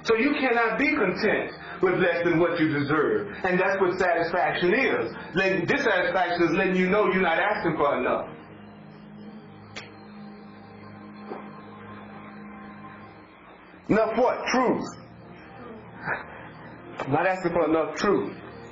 So you cannot be content with less than what you deserve. And that's what satisfaction is. Dissatisfaction is letting you know you're not asking for enough. Enough what? Truth. I'm not asking for enough truth.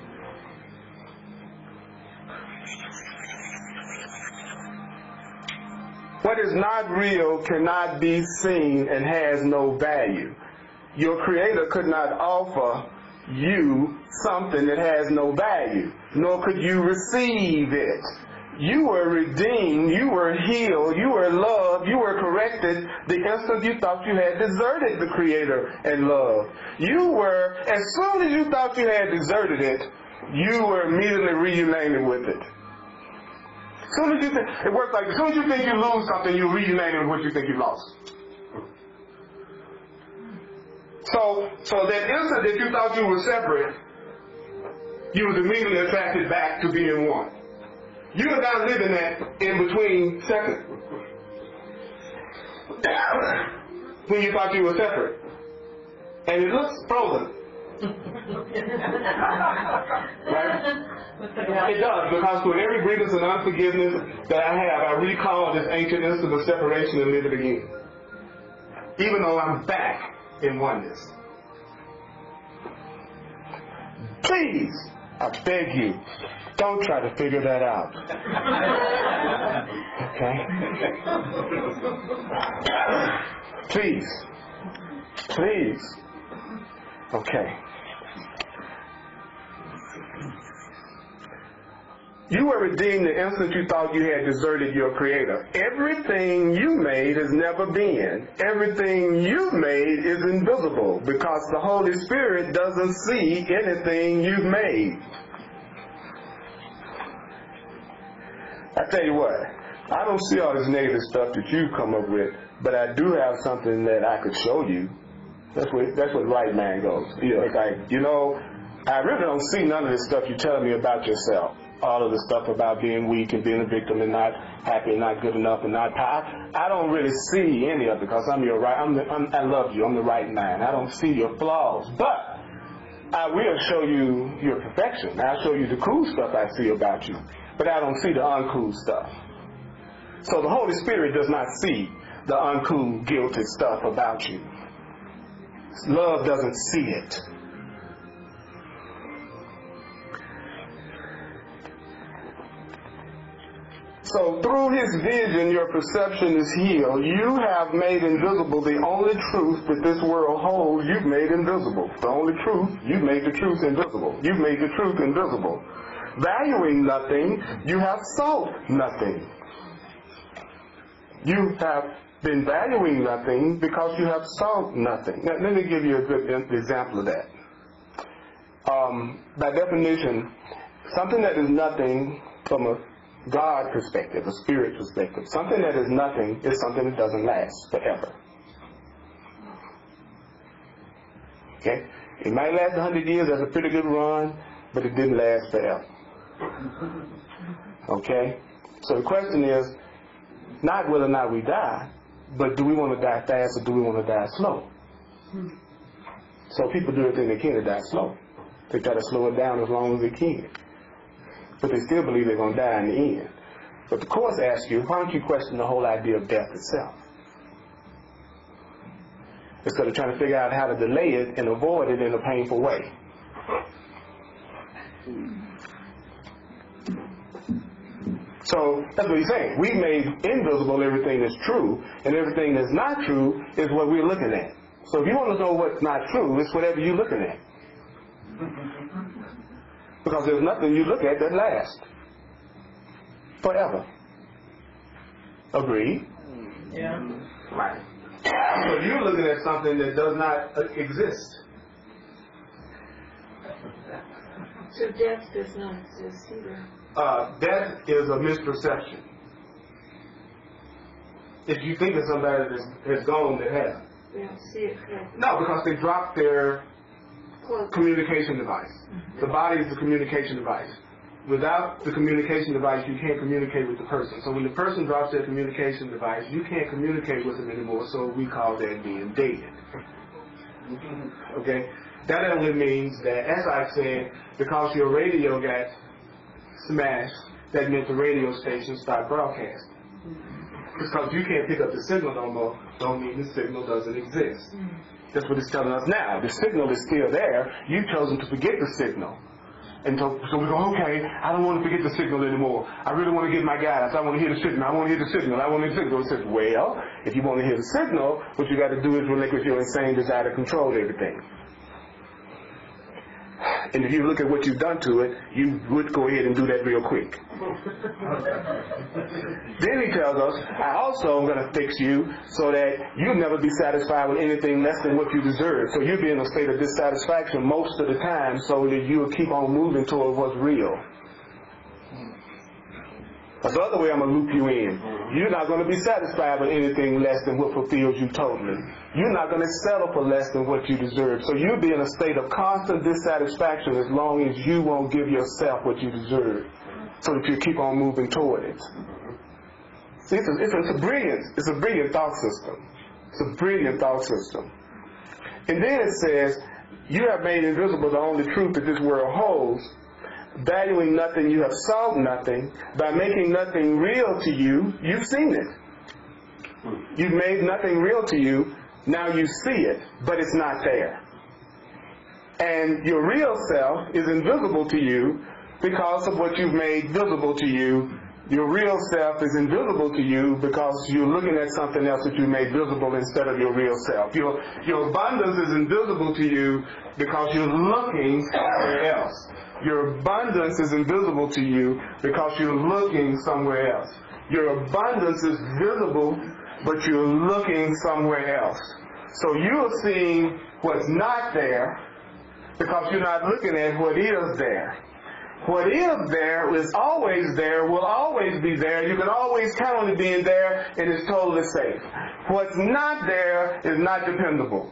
What is not real cannot be seen and has no value. Your Creator could not offer you something that has no value, nor could you receive it. You were redeemed, you were healed, you were loved, you were corrected the instant you thought you had deserted the Creator and love. You were, as soon as you thought you had deserted it, you were immediately reunited with it. As soon as you think, it works like, as soon as you think you lose something, you reunite with what you think you lost. So that instant that you thought you were separate, you was immediately attracted back to being one. You are now living that in between seconds. When you thought you were separate. And it looks frozen. Right? It does, because with every grievance and unforgiveness that I have, I recall this ancient instant of separation and live it again. Even though I'm back in oneness. Please, I beg you, don't try to figure that out. Okay? Please. Please. Okay. You were redeemed the instant you thought you had deserted your Creator. Everything you made has never been. Everything you made is invisible because the Holy Spirit doesn't see anything you've made. I tell you what, I don't see all this negative stuff that you come up with, but I do have something that I could show you. That's what right man goes. It's like, I really don't see none of this stuff you're telling me about yourself. All of the stuff about being weak and being a victim and not happy and not good enough and not I don't really see any of it because I love you. I'm the right man. I don't see your flaws, but I will show you your perfection. I'll show you the cool stuff I see about you, but I don't see the uncool stuff. So the Holy Spirit does not see the uncool, guilty stuff about you. Love doesn't see it. So through His vision, your perception is healed. You have made invisible the only truth that this world holds. You've made invisible. The only truth, you've made the truth invisible. You've made the truth invisible. Valuing nothing, you have sought nothing. You have been valuing nothing because you have sought nothing. Now, let me give you a good example of that. By definition, something that is nothing from a God perspective, a spirit perspective, something that is nothing is something that doesn't last forever. Okay? It might last 100 years, that's a pretty good run, but it didn't last forever. Okay? So the question is, not whether or not we die, but do we want to die fast or do we want to die slow? So people do everything they can to die slow. They try to slow it down as long as they can. But they still believe they're going to die in the end. But the Course asks you, why don't you question the whole idea of death itself? Instead of trying to figure out how to delay it and avoid it in a painful way. So that's what he's saying. We've made invisible everything that's true, and everything that's not true is what we're looking at. So if you want to know what's not true, it's whatever you're looking at. Because there's nothing you look at that lasts forever. Agreed? Yeah. Right. So you're looking at something that does not exist. So death does not exist either. Death is a misperception. If you think of somebody that has gone that hasn't. We don't see it correctly. No, because they dropped their communication device. The body is the communication device. Without the communication device, you can't communicate with the person. So when the person drops their communication device, you can't communicate with them anymore, so we call that being dead. Okay? That only means that, as I said, because your radio got smashed, that meant the radio station stopped broadcasting. Because you can't pick up the signal no more, don't mean the signal doesn't exist. That's what it's telling us now. The signal is still there. You've chosen to forget the signal. And so we go, okay, I don't want to forget the signal anymore. I really want to get my guidance. I want to hear the signal. I want to hear the signal. I want to hear the signal. It says, well, if you want to hear the signal, what you got to do is relinquish your insane desire to control everything. And if you look at what you've done to it, you would go ahead and do that real quick. Then he tells us, I also am going to fix you so that you'll never be satisfied with anything less than what you deserve. So you'll be in a state of dissatisfaction most of the time so that you'll keep on moving toward what's real. That's the other way I'm going to loop you in. You're not going to be satisfied with anything less than what fulfills you totally. You're not going to settle for less than what you deserve. So you'll be in a state of constant dissatisfaction as long as you won't give yourself what you deserve, so that you keep on moving toward it. See, it's a brilliant thought system. It's a brilliant thought system. And then it says, you have made invisible the only truth that this world holds. Valuing nothing, you have solved nothing. By making nothing real to you, you've seen it. You've made nothing real to you, now you see it, but it's not there. And your real self is invisible to you because of what you've made visible to you. Your real self is invisible to you because you're looking at something else that you made visible instead of your real self. Your abundance is invisible to you because you're looking somewhere else. Your abundance is invisible to you because you're looking somewhere else. Your abundance is visible, but you're looking somewhere else. So you're seeing what's not there because you're not looking at what is there. What is there is always there, will always be there. You can always count on it being there, and it's totally safe. What's not there is not dependable.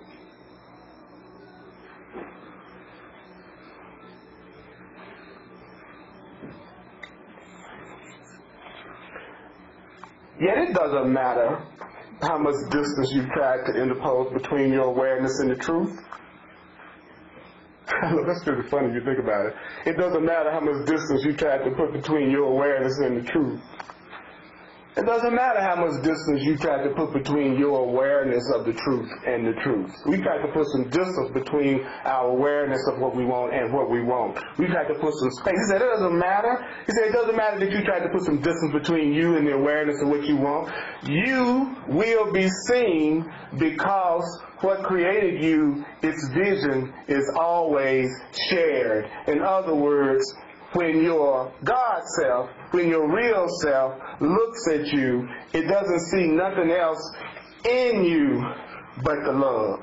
Yet it doesn't matter how much distance you try to interpose between your awareness and the truth. Look, that's really funny if you think about it. It doesn't matter how much distance you try to put between your awareness and the truth. It doesn't matter how much distance you try to put between your awareness of the truth and the truth. We try to put some distance between our awareness of what we want and what we want. We try to put some space. He said, it doesn't matter. He said, it doesn't matter that you try to put some distance between you and the awareness of what you want. You will be seen because what created you, its vision, is always shared. In other words, when your God self, when your real self looks at you, it doesn't see nothing else in you but the love.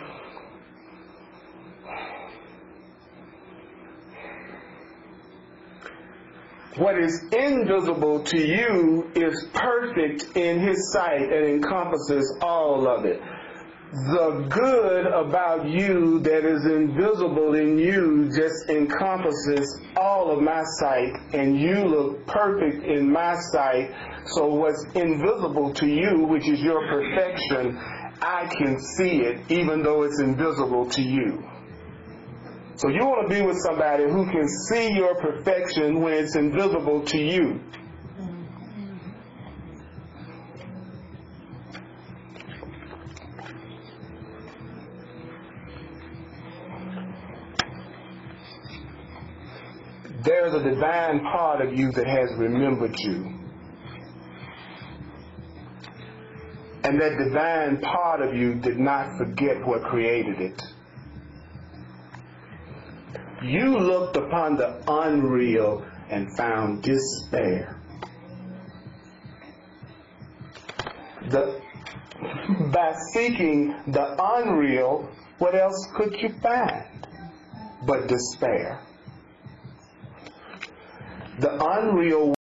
What is invisible to you is perfect in His sight and encompasses all of it. The good about you that is invisible in you just encompasses all of my sight, and you look perfect in my sight. So what's invisible to you, which is your perfection, I can see it even though it's invisible to you. So you want to be with somebody who can see your perfection when it's invisible to you. There's a divine part of you that has remembered you. And that divine part of you did not forget what created it. You looked upon the unreal and found despair. By seeking the unreal, what else could you find but despair? The unreal